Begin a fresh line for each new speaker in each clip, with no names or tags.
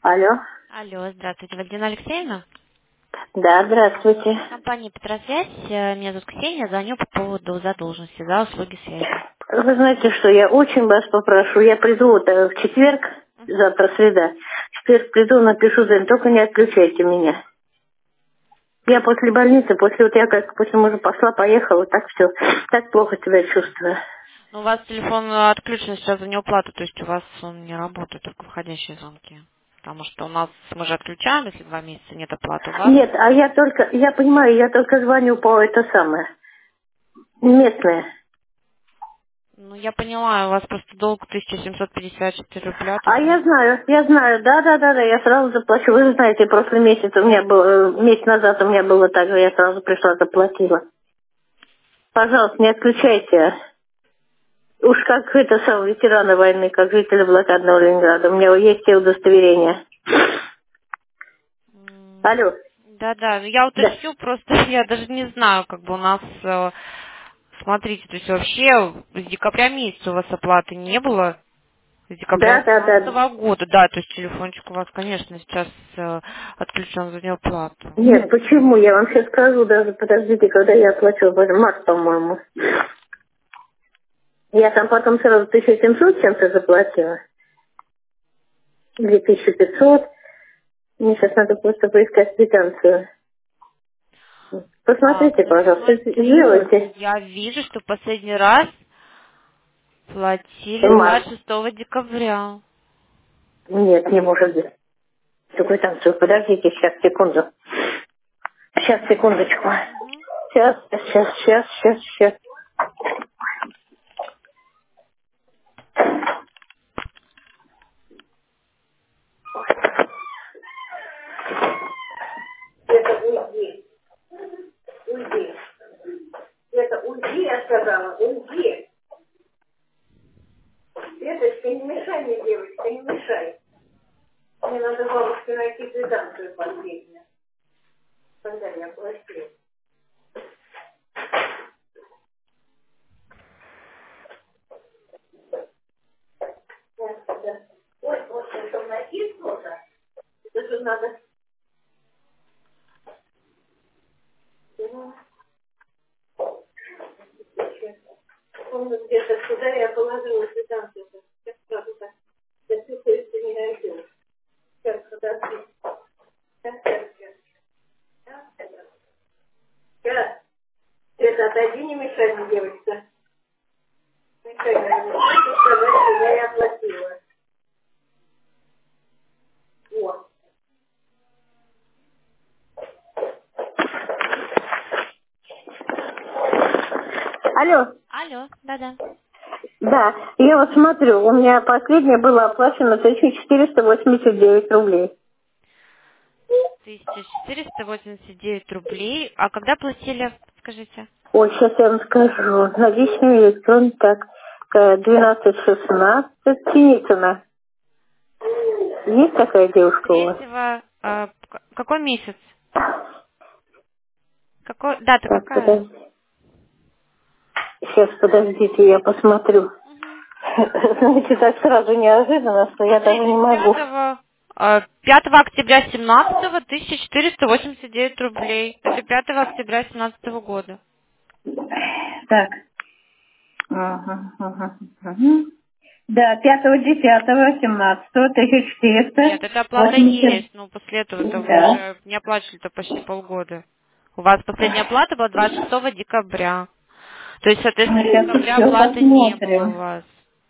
Алло.
Алло, здравствуйте, Валентина Алексеевна.
Да, здравствуйте.
Компания Петросвязь, меня зовут Ксения, звоню по поводу задолженности за услуги связи.
Вы знаете что, я очень вас попрошу, я приду вот, в четверг, завтра среда, в четверг приду, напишу, только не отключайте меня. Я после больницы, я как после мужа пошла, поехала, так все, так плохо себя чувствую.
Ну, у вас телефон отключен сейчас за неуплату, то есть у вас он не работает, только входящие звонки. Потому что у нас мы же отключаем, если 2 месяца нет оплаты у вас.
Нет, а я понимаю, я только звоню по это самое, местное.
Ну, я поняла, у вас просто долг 1754 рубля, то
А
есть
я знаю, да, я сразу заплачу. Вы же знаете, прошлый месяц у меня был, месяц назад у меня было так же, я сразу пришла, заплатила. Пожалуйста, не отключайте. Уж как это сам ветераны войны, как жители блокадного Ленинграда. У меня есть все удостоверения. Алло.
Да, ну я
Да.
уточню, просто я даже не знаю, как бы у нас, смотрите, то есть вообще с декабря месяца у вас оплаты не было, с декабря
Да.
2018 года, да, то есть телефончик у вас, конечно, сейчас отключен за неуплату.
Нет, почему? Я вам сейчас скажу, даже подождите, когда я оплачивала, март, по-моему. Я там потом сразу 1700 чем-то заплатила. Или 1500. Мне сейчас надо просто поискать квитанцию.
Так,
Посмотрите,
ну
пожалуйста,
смотрите,
сделайте.
я вижу, что последний раз платили
Март.
26 декабря.
Нет, не может быть. Эту квитанцию, подождите, сейчас, секунду. Сейчас, секундочку.
Мгм.
Сейчас. Уйди, я сказала, уйди. Светочка, не мешай мне, девочка, не мешай. Мне надо бабушке найти квитанцию последнюю. Когда я платила. Да. Ой, вот что найти что-то. Это же надо. Помню, где-то сюда я положила квитанцию. Сейчас сразу так. Я чувствую, что не найдешь. Сейчас, подожди. Сейчас. Это отойди, не мешай мне, девочка. Мешай мне, не хочу сказать, что я и оплатила. Вот. Алло.
Алло, да.
Да, я вот смотрю, у меня последнее было оплачено 1489 рублей.
1489 рублей. А когда платили, скажите?
Ой, сейчас я вам скажу. Наличные электронные, так, 12-16, Синицына. Есть такая девушка у вас?
Третьего, какой месяц? Какой, дата
Так,
какая?
подожди. Сейчас, подождите, я посмотрю.
Мгм.
Знаете, так сразу неожиданно, что я даже
Смотрите,
не могу.
5 октября 17-го 1489 рублей. Это 5 октября 17 года.
Так. Ага. Да, 5-10, 17,
Нет, эта оплата есть,
1480.
но после этого это вы
Да.
уже не оплачивали-то почти полгода. У вас последняя оплата была 26 декабря. То есть, соответственно, с
Сейчас
декабря
еще
оплаты не было у
посмотрим.
вас.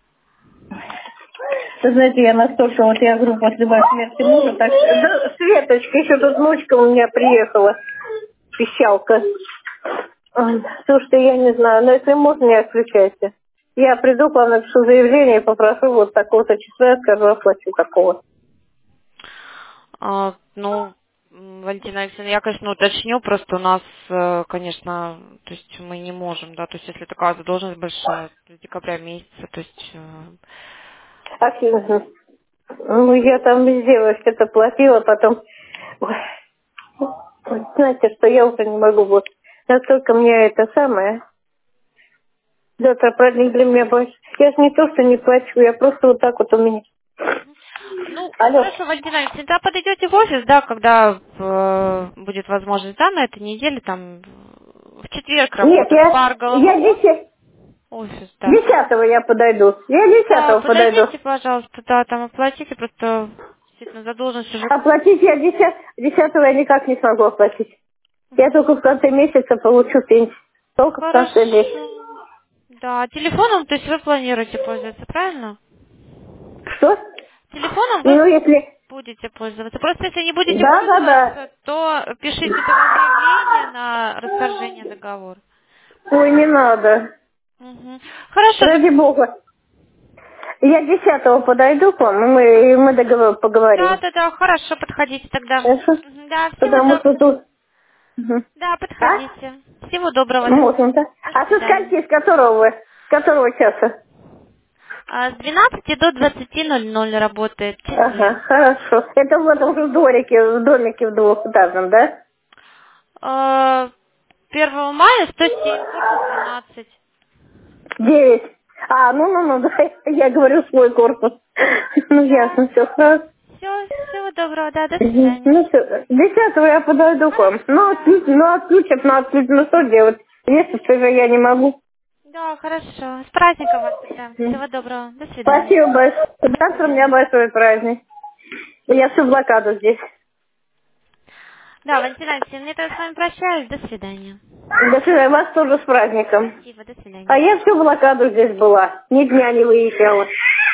Вы знаете, я настолько, вот я говорю, после моей смерти мужа, так, да, Светочка, еще тут внучка у меня приехала, пищалка. Ой, слушайте, я не знаю, но если можно, не отключайте. Я приду к вам, напишу заявление и попрошу вот такого-то числа, скажу, оплачу такого.
Ну, Валентина Алексеевна, я, конечно, уточню, просто у нас, конечно, то есть мы не можем, да, то есть если такая задолженность большая, с декабря месяца, то есть...
Афина, ну я там везде вообще-то платила, потом... Ой, вот знаете, что я уже не могу, вот настолько мне это самое... Завтра праздник для меня больше. Я же не то, что не плачу, я просто вот так вот у меня.
Ну,
Алло.
хорошо, Валентина Алексеевна, тогда подойдете в офис, да, когда будет возможность, да, на этой неделе, там, в четверг
Нет,
работает Фарголовый
я 10,
офис, да.
10 я подойду. Я
Да,
10 подойду.
подойдите, пожалуйста, да, там оплатите, просто действительно задолженность уже.
Оплатить я 10 я никак не смогу оплатить. Я только в конце месяца получу пенсию. Только в конце месяца.
Хорошо. Да, телефоном, то есть вы планируете пользоваться, правильно?
Что?
Телефоном вы
Ну, если...
будете пользоваться. Просто если не будете
Да, да, да.
пользоваться, то пишите тогда заявление на расторжение договора.
Ой, не надо.
Мгм. Хорошо.
Ради бога. Я 10 подойду к вам, и мы
Да,
поговорим.
да, да, хорошо, подходите тогда.
Хорошо?
Мгм, да, всего
Потому что
доброго.
тут... Мгм.
Да,
А?
подходите. Всего доброго, до
Можно, да?
до
А со
свидания.
скольки, с которого вы? С которого часа?
С 12 до 20:00 работает в
Ага,
четверг.
хорошо. Это в этом же домике в двухэтажном, да?
1 мая, 107, корпус 12.
9. Ну, да, я говорю свой корпус. Ну,
Да.
ясно, все хорошо.
Всего доброго, да, до
Мгм.
свидания.
Ну, все, 10 я подойду к вам.
Хорошо,
Ну,
да.
отключат, ну, что делать? Если же я не могу.
Да, хорошо. С праздником вас тогда.
Мгм.
Всего доброго. До свидания.
Спасибо большое.
До
Завтра у меня
свидания.
большой праздник. Я всю блокаду здесь.
Да, Валентина Алексеевна, я тогда с вами прощаюсь. До свидания.
До свидания. Вас тоже с праздником.
Спасибо, до
А
свидания.
я всю блокаду здесь была. Ни дня не выезжала.